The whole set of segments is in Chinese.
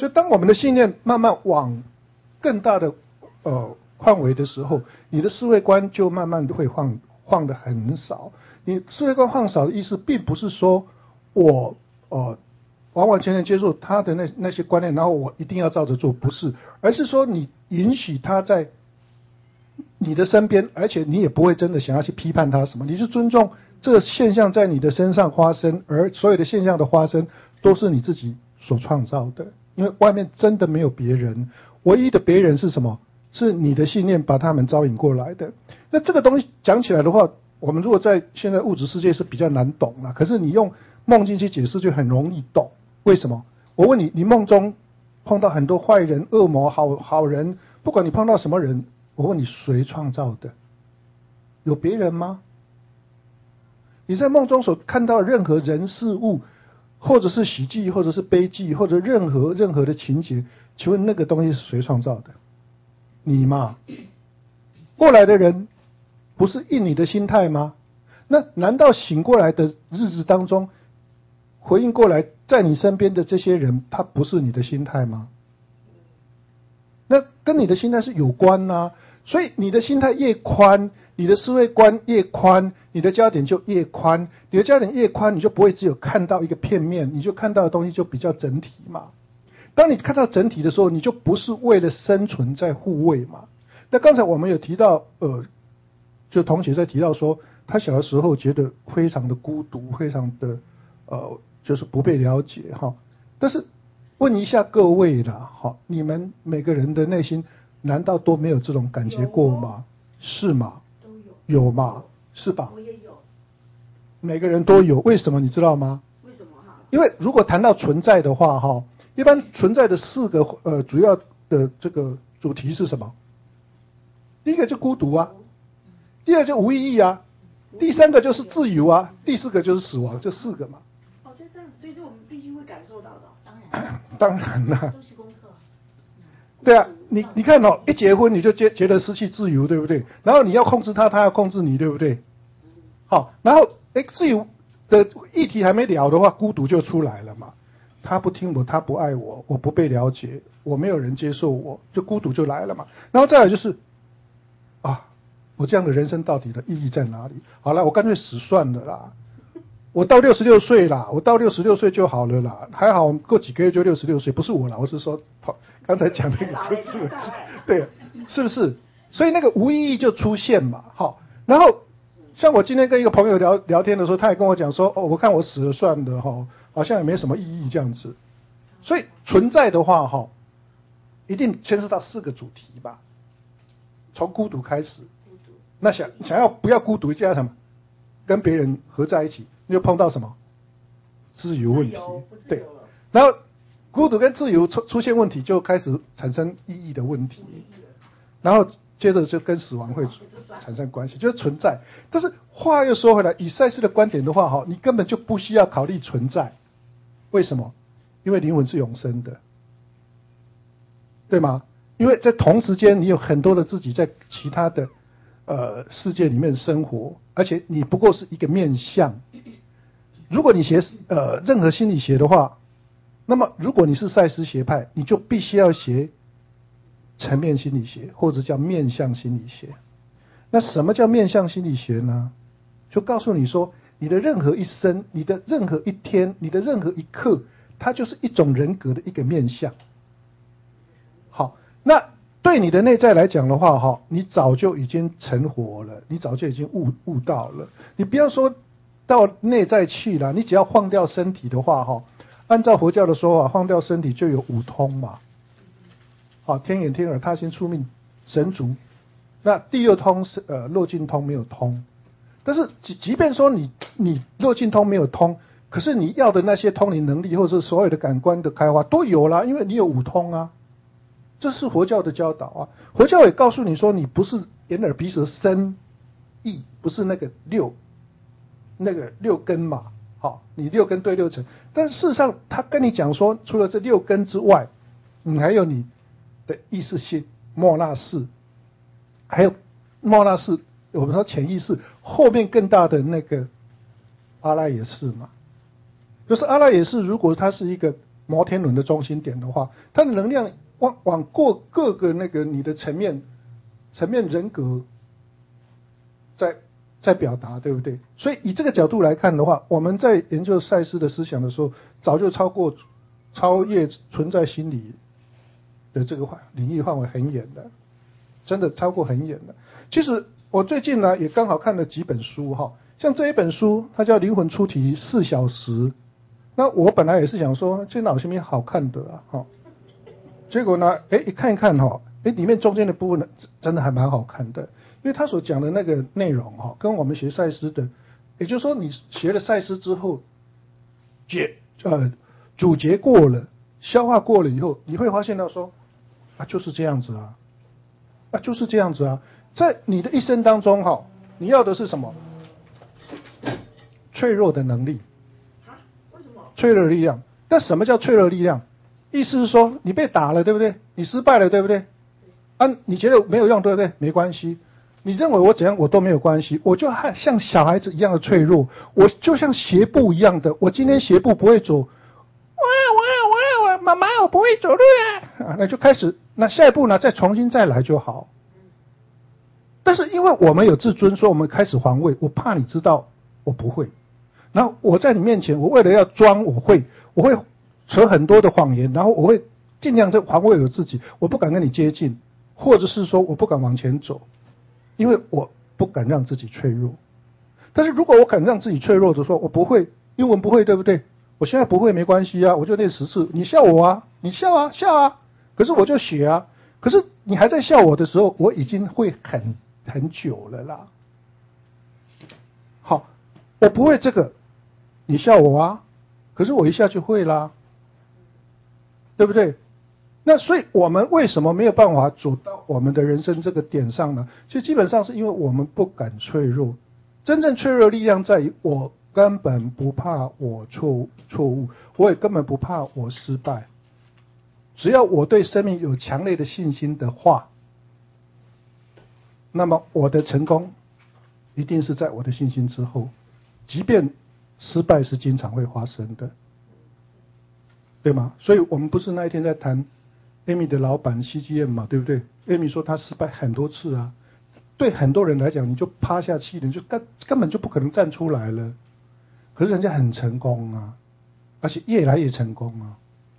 所以当我们的信念慢慢往更大的范围的时候，你的思维观就慢慢会晃得很少。你思维观晃少的意思，并不是说我完完全全接受他的那些观念，然后我一定要照着做，不是，而是说你允许他在你的身边，而且你也不会真的想要去批判他什么，你就尊重这个现象在你的身上发生，而所有的现象的发生都是你自己所创造的，因为外面真的没有别人，唯一的别人是什么？是你的信念把他们招引过来的。那这个东西讲起来的话，我们如果在现在物质世界是比较难懂啦，可是你用梦境去解释就很容易懂。为什么？我问你，你梦中碰到很多坏人、恶魔、好人，不管你碰到什么人，我问你，谁创造的？有别人吗？你在梦中所看到的任何人事物，或者是喜剧，或者是悲剧，或者任何的情节，请问那个东西是谁创造的？你嘛？过来的人不是应你的心态吗？那难道醒过来的日子当中，回应过来在你身边的这些人，他不是你的心态吗？那跟你的心态是有关啊。所以你的心态越宽，你的思维观越宽，你的焦点就越宽。你的焦点越宽，你就不会只有看到一个片面，你就看到的东西就比较整体嘛。当你看到整体的时候，你就不是为了生存在护卫嘛。那刚才我们有提到，就同学在提到说，他小的时候觉得非常的孤独，非常的就是不被了解哈。但是问一下各位啦，哈，你们每个人的内心难道都没有这种感觉过吗？是吗？ 都有。 有吗？是吧？ 我也有。 每个人都有，为什么你知道吗？ 为什么哈？ 因为如果谈到存在的话，哈。一般存在的4个主要的这个主题是什么？第一个就孤独啊，第二个就无意义啊，第3个就是自由啊，第4个就是死亡，这4个嘛。 哦，就这样，所以说我们必须会感受到的。 当然啦。 都是功课。 对啊，你看哦，一结婚你就觉得失去自由，对不对？然后你要控制他，他要控制你，对不对？好，然后自由的议题还没聊的话，孤独就出来了嘛。他不听我，他不爱我，我不被了解，我没有人接受我，就孤独就来了嘛。然后再来就是我这样的人生到底的意义在哪里？好了，我干脆死算了啦。我到66岁啦，我到66岁就好了啦。还好过几个月就66岁，不是我啦，我是说刚才讲那个不是，对，是不是？所以那个无意义就出现嘛。好，然后像我今天跟一个朋友聊天的时候，他也跟我讲说，我看我死了算了哈。好像也没什么意义这样子，所以存在的话一定牵涉到4个主题吧。从孤独开始，那想要不要孤独，就要什么？跟别人合在一起，你就碰到什么？自由问题。对，然后孤独跟自由出现问题，就开始产生意义的问题，然后接着就跟死亡会产生关系，就是存在。但是话又说回来，以赛斯的观点的话你根本就不需要考虑存在。为什么？因为灵魂是永生的，对吗？因为在同时间，你有很多的自己在其他的世界里面生活，而且你不过是一个面向。如果你学任何心理学的话，那么如果你是赛斯学派，你就必须要学层面心理学，或者叫面向心理学。那什么叫面向心理学呢？就告诉你说，你的任何一生，你的任何一天，你的任何一刻，它就是一种人格的一个面向。好，那对你的内在来讲的话你早就已经成活了，你早就已经悟到了。你不要说到内在去了，你只要放掉身体的话按照佛教的说法，放掉身体就有5通嘛。好，天眼、天耳、他心、触命、神足。那第6通是漏尽通没有通。但是即便说你漏尽通没有通，可是你要的那些通灵能力或者是所有的感官的开发都有啦，因为你有5通啊。这是佛教的教导啊。佛教也告诉你说，你不是眼耳鼻舌身意，不是那个六根嘛。好，你6根对6尘，但事实上他跟你讲说，除了这6根之外，你还有你的意识性莫那识，还有莫那识。我们说潜意识后面更大的那个阿赖耶识嘛，就是阿赖耶识，如果它是一个摩天轮的中心点的话，它的能量往过各个那个你的层面人格在表达，对不对？所以以这个角度来看的话，我们在研究赛斯的思想的时候，早就超越存在心理的这个领域范围很远的，真的超过很远的。其实我最近呢也刚好看了几本书哈，像这一本书它叫《灵魂出题4小时》，那我本来也是想说这脑筋没好看的啊，哈，结果呢，一看一看哈，里面中间的部分呢真的还蛮好看的，因为他所讲的那个内容哈，跟我们学赛斯的，也就是说你学了赛斯之后，咀嚼过了，消化过了以后，你会发现到说，就是这样子啊，就是这样子啊，在你的一生当中哈，你要的是什么？脆弱的能力。 为什么？ 脆弱的力量。那什么叫脆弱的力量？意思是说，你被打了，对不对？你失败了，对不对？你觉得没有用，对不对？没关系。你认为我怎样，我都没有关系。我就像小孩子一样的脆弱，我就像鞋步一样的，我今天鞋步不会走。妈妈，我不会走路啊！那就开始，那下一步呢？再重新再来就好。但是因为我们有自尊，所以我们开始防卫。我怕你知道我不会，然后我在你面前，我为了要装我会扯很多的谎言，然后我会尽量在防卫我自己，我不敢跟你接近，或者是说我不敢往前走，因为我不敢让自己脆弱。但是如果我敢让自己脆弱的时候，我不会，英文不会，对不对？我现在不会没关系啊，我就练10次，你笑我啊，你笑啊，可是我就学啊，可是你还在笑我的时候，我已经会很久了啦。好，我不会这个，你笑我啊，可是我一下就会啦，对不对？那所以我们为什么没有办法走到我们的人生这个点上呢？其实基本上是因为我们不敢脆弱。真正脆弱的力量在于我根本不怕我错误，我也根本不怕我失败。只要我对生命有强烈的信心的话，那么我的成功一定是在我的信心之后，即便失败是经常会发生的，对吗？所以我们不是那一天在谈 Amy 的老板 CGM 嘛，对不对？ Amy 说他失败很多次啊，对很多人来讲，你就趴下去了，你就根本就不可能站出来了。可是人家很成功啊，而且越来越成功啊，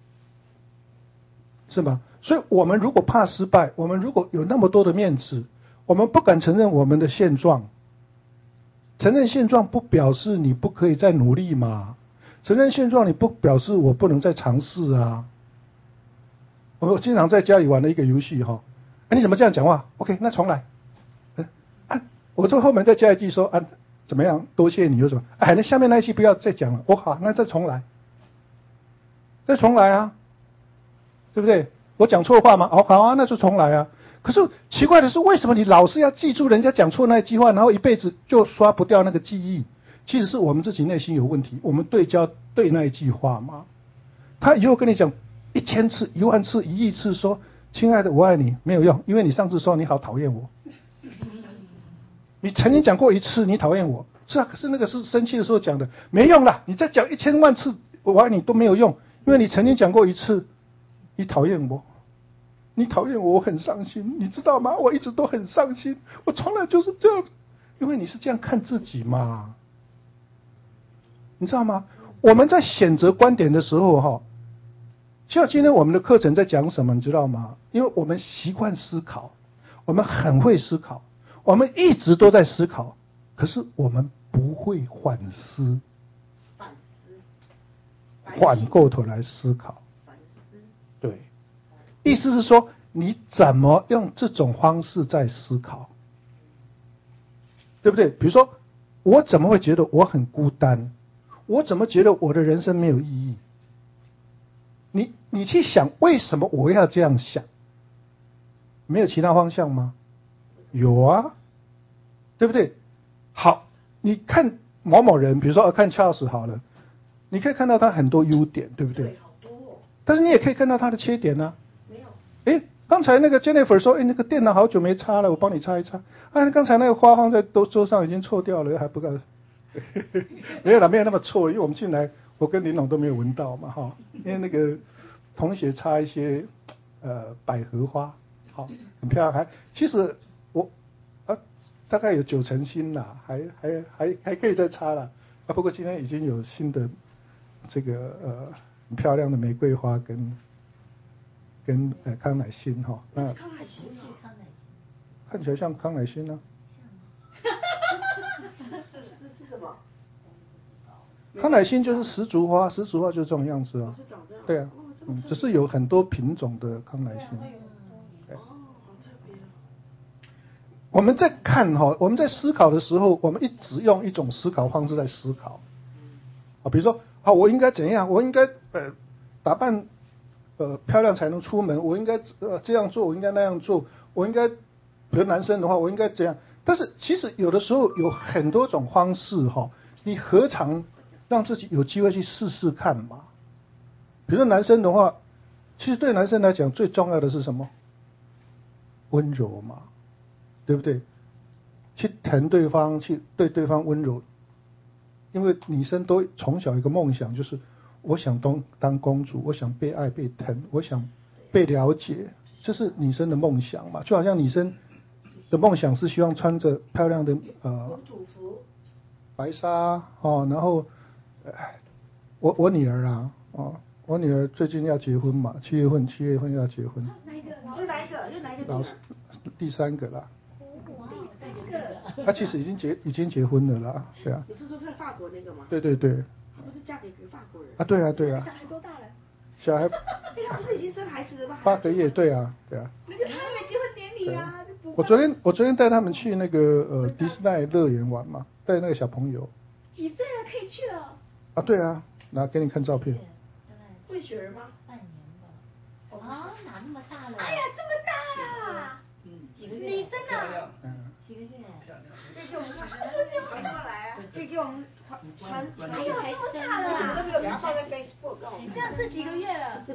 是吧？所以我们如果怕失败，我们如果有那么多的面子，我们不敢承认我们的现状。承认现状不表示你不可以再努力嘛，承认现状你不表示我不能再尝试啊。我经常在家里玩的一个游戏哈，你怎么这样讲话 ？OK， 那重来。我在后面再加一句说怎么样？多谢你有什么？那下面那一句不要再讲了。好，那再重来，再重来啊，对不对？我讲错话吗？好啊，那就重来啊。可是奇怪的是，为什么你老是要记住人家讲错那一句话，然后一辈子就刷不掉那个记忆？其实是我们自己内心有问题，我们对那一句话嘛。他以后跟你讲1000次、10000次、1亿次说亲爱的我爱你，没有用，因为你上次说你好讨厌我。你曾经讲过1次你讨厌我，是啊，可是那个是生气的时候讲的，没用啦，你再讲1000万次我爱你都没有用，因为你曾经讲过1次你讨厌我，你讨厌我，我很伤心，你知道吗？我一直都很伤心，我从来就是这样子，因为你是这样看自己嘛，你知道吗？我们在选择观点的时候像今天我们的课程在讲什么，你知道吗？因为我们习惯思考，我们很会思考，我们一直都在思考，可是我们不会反思，反过头来思考。对，意思是说你怎么用这种方式在思考，对不对？比如说我怎么会觉得我很孤单，我怎么觉得我的人生没有意义？你去想为什么我要这样想，没有其他方向吗？有啊，对不对？好，你看某某人，比如说看 Charles 好了，你可以看到他很多优点，对不对？ 对，好多哦。 但是你也可以看到他的缺点啊。 没有。 刚才那个 Jennifer 说，那个电脑好久没擦了，我帮你擦一擦。刚才那个花放在桌上已经臭掉了，还不敢。没有啦，没有那么臭，因为我们进来， 我跟林总都没有闻到嘛哈，因为那个同学插一些百合花，好，很漂亮，其实我大概有9成新啦，还可以再插啦。不过今天已经有新的这个很漂亮的玫瑰花跟康乃馨哈。那康乃馨是康乃馨， 看起来像康乃馨啊。 是什么？ 康乃馨就是石竹花，石竹花就是这种样子啊。 是长这样。 对啊，只是有很多品种的康乃馨。 哦，好特别哦。 我们在看哈，我们在思考的时候，我们一直用一种思考方式在思考。比如说，好，我应该怎样？我应该打扮漂亮才能出门，我应该这样做，我应该那样做，我应该，比如男生的话，我应该这样。但是其实有的时候有很多种方式哈，你何尝让自己有机会去试试看嘛？比如说男生的话，其实对男生来讲最重要的是什么？温柔嘛，对不对？去疼对方，去对对方温柔，因为女生都从小有一个梦想，就是我想当公主，我想被爱被疼，我想被了解，这是女生的梦想嘛。就好像女生的梦想是希望穿着漂亮的公主服， 白纱哦，然后我女儿啊我女儿最近要结婚嘛，7月份要结婚。 又哪一个？ 老师第3个啦。 这个。 她其实已经结婚了啦，对啊。 你是说在法国那个吗？ 对。 她不是嫁给个法国人？ 啊，对啊。 小孩多大了？ 小孩。 她不是已经生孩子了吗 ？8个月，对啊。 那个他没结婚典礼啊。 我昨天带他们去那个迪士尼乐园玩嘛，带那个小朋友。 几岁了可以去了？ 啊，对啊，拿给你看照片。 混血儿吗？ 半年吧。哪那么大了？ 哎呀，这么大啊！ 几个月？ 女生啊？ 几个月？ 可以给我们传过来啊！可以给我们传。 哎呦，这么大了你怎么都没有给他啊！ 放在 Facebook 告诉我们？ 这样是几个月了？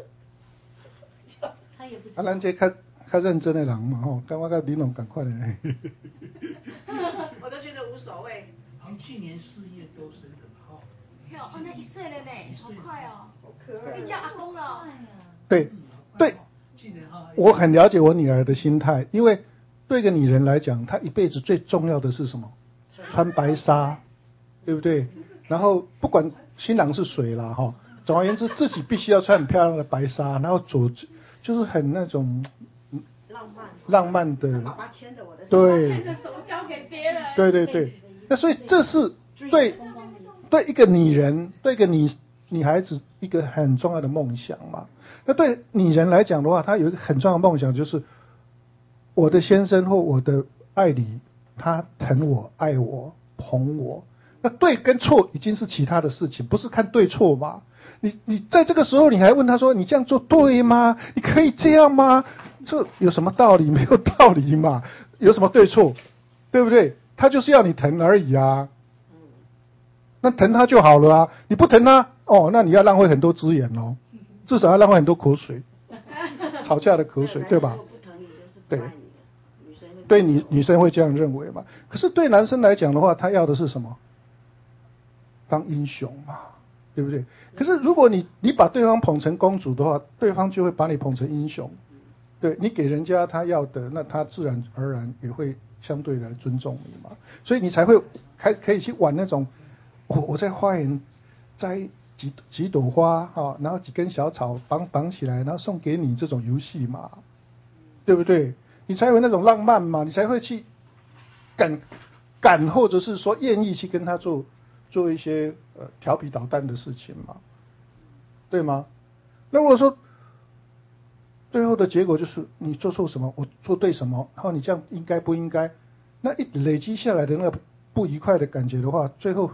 他也不知道。 咱这较认真的人嘛吼，跟我跟林总赶快的。 我都觉得无所谓。 去年4月多生的哈。 那1岁了呢，好快哦！ 好可爱。 可以叫阿公了。 对，我很了解我女儿的心态，因为对一个女人来讲，她一辈子最重要的是什么？穿白纱，对不对？然后不管新郎是谁啦哈，总而言之，自己必须要穿很漂亮的白纱，然后就是很那种浪漫的。 爸爸牵着我的手。 对。 牵着手交给别人。 对。那所以这是对一个女人，对一个女孩子一个很重要的梦想嘛。那对女人来讲的话，她有一个很重要的梦想，就是我的先生或我的爱侣，他疼我、爱我、捧我。那对跟错已经是其他的事情，不是看对错嘛。你在这个时候，你还问他说：“你这样做对吗？你可以这样吗？”这有什么道理？没有道理嘛。有什么对错？对不对？他就是要你疼而已啊。那疼他就好了啊。你不疼他，那你要浪费很多资源哦，至少要浪费很多口水，吵架的口水，对吧？对。对女生会这样认为嘛？可是对男生来讲的话，他要的是什么？当英雄嘛，对不对？可是如果你把对方捧成公主的话，对方就会把你捧成英雄。对，你给人家他要的，那他自然而然也会相对来尊重你嘛。所以你才会可以去玩那种，我在花园摘几朵花然后几根小草绑起来，然后送给你这种游戏嘛，对不对？你才有那种浪漫嘛，你才会去敢或者是说愿意去跟他做一些调皮捣蛋的事情嘛，对吗？那如果说最后的结果就是你做错什么，我做对什么，然后你这样应该不应该，那一累积下来的那个不愉快的感觉的话，最后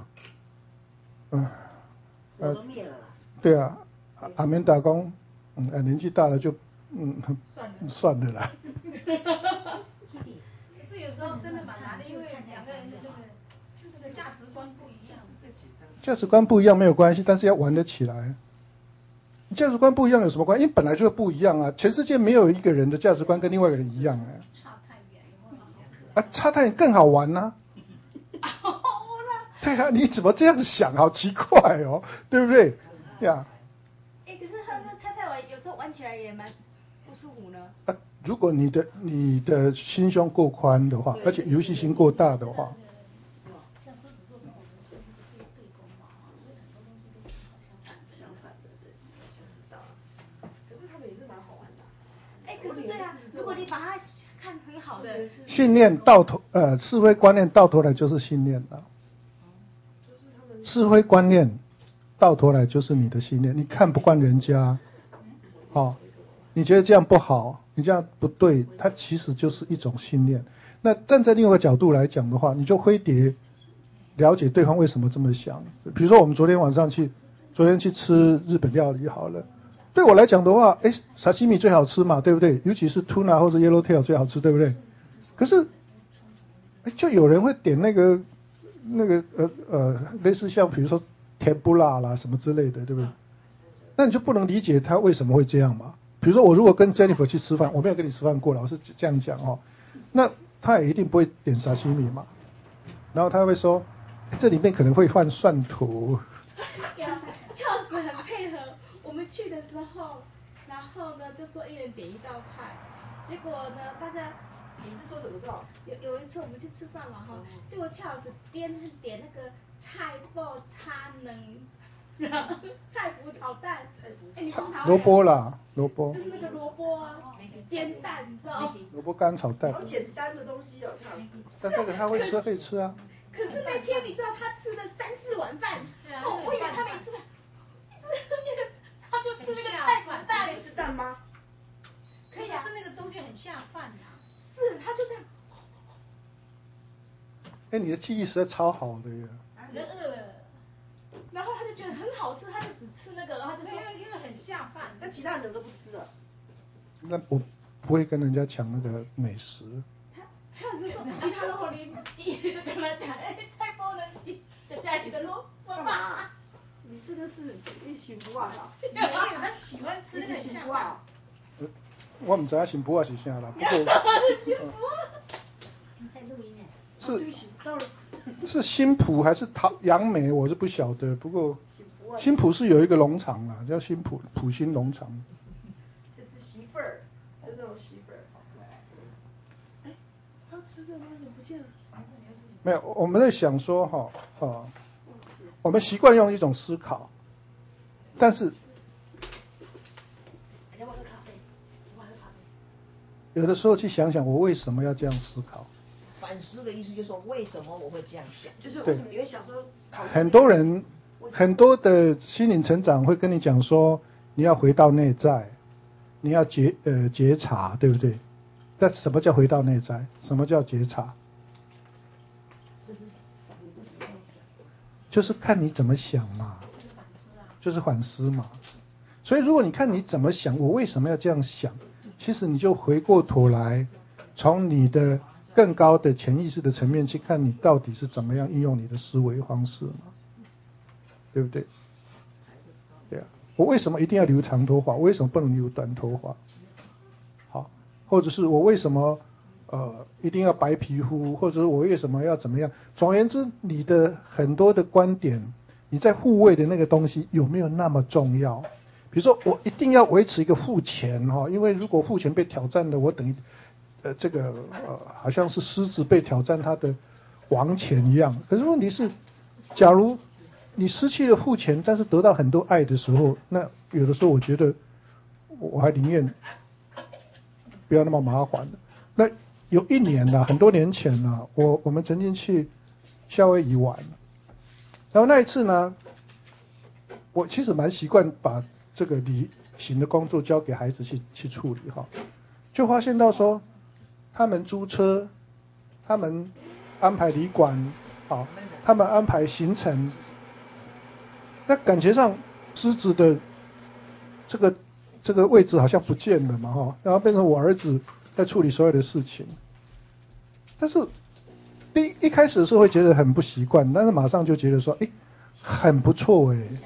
我都灭了啦。 对啊，阿明打工年纪大了就算了啦。 所以有时候真的蛮难的，因为两个人的这个价值观不一样。 价值观不一样没有关系，但是要玩得起来。价值观不一样有什么关系？因为本来就不一样啊，全世界没有一个人的价值观跟另外一个人一样差太远，差太远更好玩啊。 对啊，你怎么这样想？好奇怪哦，对不对？呀。 可是他那菜菜玩有时候玩起来也蛮不舒服呢。 如果你的心胸够宽的话，而且游戏心够大的话。 像狮子座跟我们是对宫嘛，所以很多东西都是好相反的，对，就知道了。可是他们也是蛮好玩的。 可是对啊，如果你把它看很好的信念到头，是非观念到头来就是信念了。是非观念到头来就是你的信念，你看不惯人家，你觉得这样不好，你这样不对，它其实就是一种信念。那站在另外一个角度来讲的话，你就灰蝶了解对方为什么这么想。比如说我们昨天去吃日本料理好了，对我来讲的话，沙西米最好吃嘛，对不对？尤其是 tuna 或者 yellowtail 最好吃，对不对？可是，就有人会点那个类似像比如说甜不辣啦什么之类的，对不对？那你就不能理解他为什么会这样嘛？比如说我如果跟 Jennifer 去吃饭，我没有跟你吃饭过了，我是这样讲哦，那他也一定不会点沙西米嘛，然后他会说这里面可能会放蒜头。 Charles 很配合，我们去的时候，然后呢就说一人点一道菜，结果呢大家。 你是说什么时候？ 有一次我们去吃饭嘛哈，结果Charles点那个菜脯叉能，菜脯炒蛋，你知道萝卜啦，萝卜。 就是那个萝卜啊，煎蛋，你知道吗？ 萝卜干炒蛋。 好简单的东西哦，这样。 但这个他会吃，可以吃啊。 可是那天你知道他吃了3-4碗饭，我以为他没吃饭，他就吃那个菜脯蛋。 可以吃蛋吗？ 可以啊，是那个东西很下饭啊。 是，他就这样。 你的记忆实在超好的呀。 人饿了。 然后他就觉得很好吃，他就只吃那个，然后就说因为很下饭。 那其他人都不吃了。 那我不会跟人家抢那个美食。 他就说其他的话你就跟他讲，菜包呢在家里的咯，妈妈。 你真的是你幸福啊！ 他喜欢吃那个幸福啊！ 我唔知道幸福啊是啥啦，不过是新浦还是杨梅，我是不晓得。不过新浦是有一个农场啦，叫新浦新农场。 这是媳妇儿，就这种媳妇儿。要吃的吗？怎么不见了？ 没有，我们在想说我们习惯用一种思考，但是。有的时候去想想，我为什么要这样思考？ 反思的意思就是说，为什么我会这样想？ 就是为什么你会想说？ 很多人，很多的心灵成长会跟你讲说，你要回到内在，你要觉察，对不对？那什么叫回到内在？什么叫觉察？就是看你怎么想嘛，就是反思嘛。所以如果你看你怎么想，我为什么要这样想？其实你就回过头来，从你的更高的潜意识的层面去看，你到底是怎么样运用你的思维方式嘛，对不对？对啊，我为什么一定要留长头发？我为什么不能留短头发？好，或者是我为什么一定要白皮肤，或者是我为什么要怎么样？总而言之，你的很多的观点，你在护卫的那个东西有没有那么重要？比如说，我一定要维持一个父权因为如果父权被挑战了，我等于好像是狮子被挑战它的王权一样。可是问题是，假如你失去了父权，但是得到很多爱的时候，那有的时候我觉得我还宁愿不要那么麻烦。那有一年啦，很多年前啦，我们曾经去夏威夷玩，然后那一次呢，我其实蛮习惯把这个旅行的工作交给孩子去处理就发现到说，他们租车，他们安排旅馆，他们安排行程，那感觉上狮子的这个位置好像不见了嘛然后变成我儿子在处理所有的事情，但是一开始的时候会觉得很不习惯，但是马上就觉得说，很不错